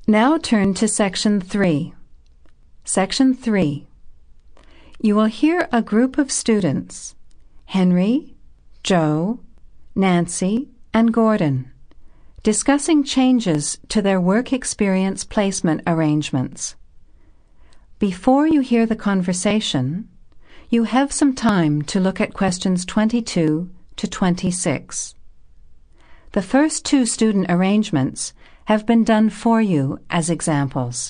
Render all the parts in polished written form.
Now turn to Section 3. Section 3. You will hear a group of students, Henry, Joe, Nancy, and Gordon, discussing changes to their work experience placement arrangements. Before you hear the conversation, you have some time to look at questions 22 to 26. The first two student arrangements have been done for you as examples.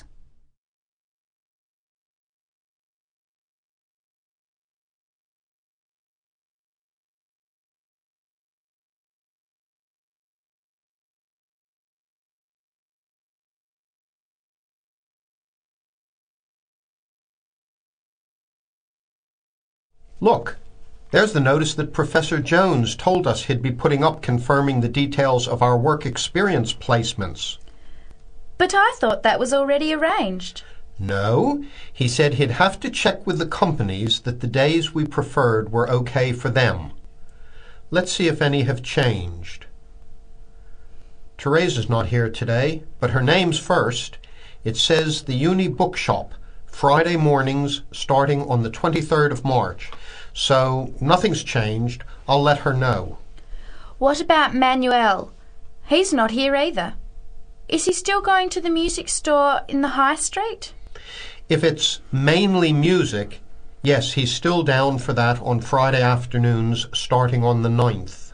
Look, there's the notice that Professor Jones told us he'd be putting up confirming the details of our work experience placements. But I thought that was already arranged. No, he said he'd have to check with the companies that the days we preferred were okay for them. Let's see if any have changed. Teresa's not here today, but her name's first. It says the Uni Bookshop, Friday mornings starting on the 23rd of March. So nothing's changed. I'll let her know. What about Manuel? He's not here either. Is he still going to the music store in the High Street? If it's mainly music, yes, he's still down for that on Friday afternoons starting on the 9th.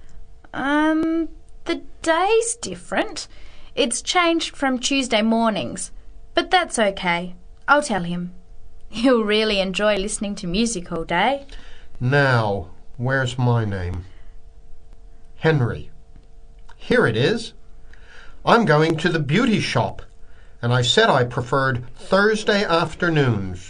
The day's different. It's changed from Tuesday mornings, but that's okay. I'll tell him. He'll really enjoy listening to music all day. Now, where's my name? Henry. Here it is. I'm going to the beauty shop, and I said I preferred Thursday afternoons.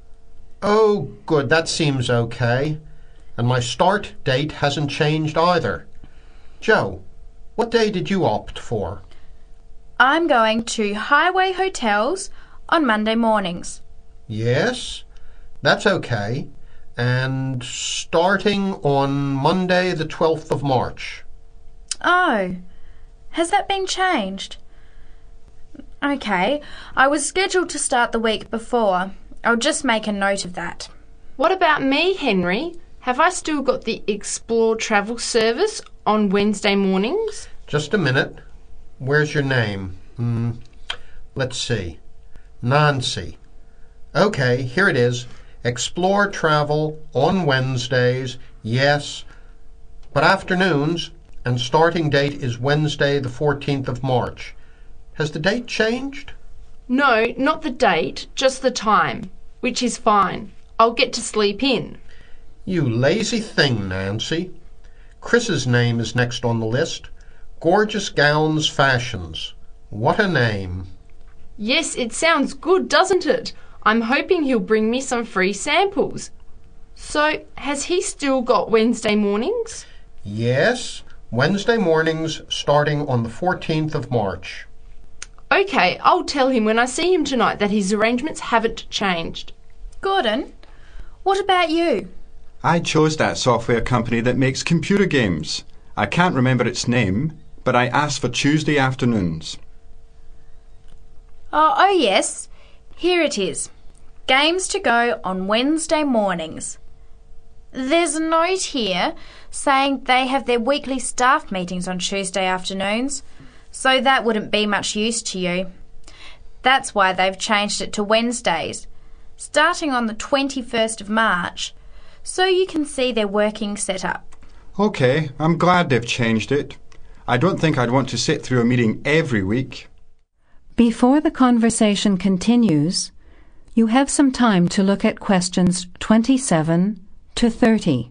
Oh, good, that seems okay. And my start date hasn't changed either. Joe, what day did you opt for? I'm going to Highway Hotels on Monday mornings. Yes, that's okay. And starting on Monday the 12th of March. Oh, has that been changed? Okay, I was scheduled to start the week before. I'll just make a note of that. What about me, Henry? Have I still got the Explore travel service on Wednesday mornings? Just a minute. Where's your name? Let's see. Nancy. Okay, here it is. Explore travel on Wednesdays, yes, but afternoons, and starting date is Wednesday the 14th of March. Has the date changed? No, not the date, just the time, which is fine. I'll get to sleep in. You lazy thing, Nancy. Chris's name is next on the list. Gorgeous Gowns Fashions. What a name. Yes, it sounds good, doesn't it? I'm hoping he'll bring me some free samples. So, has he still got Wednesday mornings? Yes, Wednesday mornings starting on the 14th of March. Okay, I'll tell him when I see him tonight that his arrangements haven't changed. Gordon, what about you? I chose that software company that makes computer games. I can't remember its name, but I asked for Tuesday afternoons. Oh yes, here it is. Games to go on Wednesday mornings. There's a note here saying they have their weekly staff meetings on Tuesday afternoons, so that wouldn't be much use to you. That's why they've changed it to Wednesdays, starting on the 21st of March, so you can see their working setup. Okay, I'm glad they've changed it. I don't think I'd want to sit through a meeting every week. Before the conversation continues, you have some time to look at questions 27 to 30.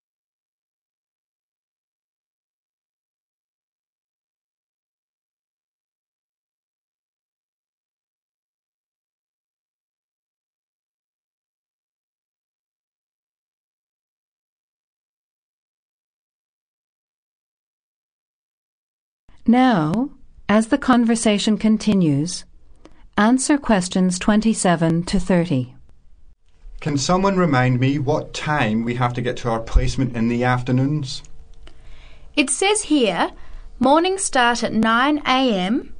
Now, as the conversation continues, answer questions 27 to 30. Can someone remind me what time we have to get to our placement in the afternoons? It says here, mornings start at 9 a.m.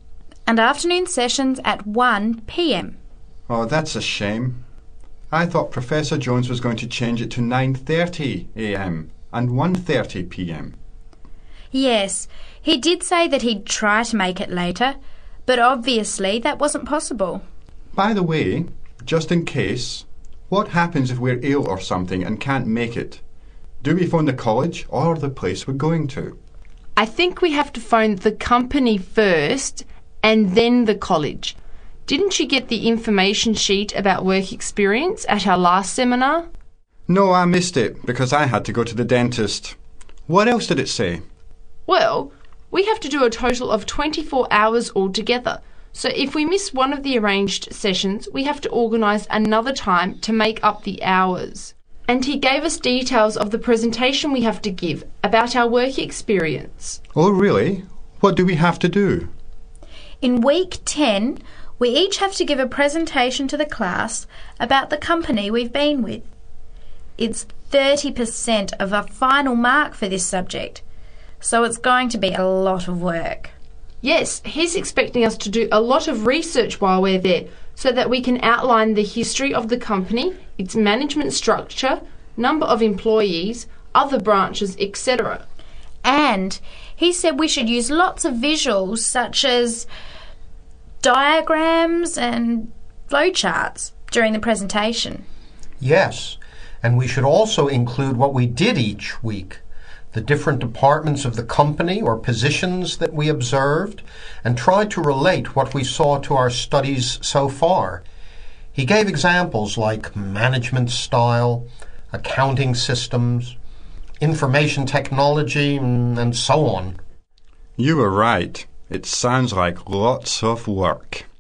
and afternoon sessions at 1 p.m. Oh, that's a shame. I thought Professor Jones was going to change it to 9:30 a.m. and 1:30 p.m. Yes, he did say that he'd try to make it later, but obviously that wasn't possible. By the way, just in case, what happens if we're ill or something and can't make it? Do we phone the college or the place we're going to? I think we have to phone the company first and then the college. Didn't you get the information sheet about work experience at our last seminar? No, I missed it because I had to go to the dentist. What else did it say? Well, we have to do a total of 24 hours altogether. So if we miss one of the arranged sessions, we have to organise another time to make up the hours. And he gave us details of the presentation we have to give about our work experience. Oh, really? What do we have to do? In week 10, we each have to give a presentation to the class about the company we've been with. It's 30% of our final mark for this subject, so it's going to be a lot of work. Yes, he's expecting us to do a lot of research while we're there so that we can outline the history of the company, its management structure, number of employees, other branches, etc. And he said we should use lots of visuals such as diagrams and flowcharts during the presentation. Yes, and we should also include what we did each week, the different departments of the company or positions that we observed, and try to relate what we saw to our studies so far. He gave examples like management style, accounting systems, information technology, and so on. You were right. It sounds like lots of work.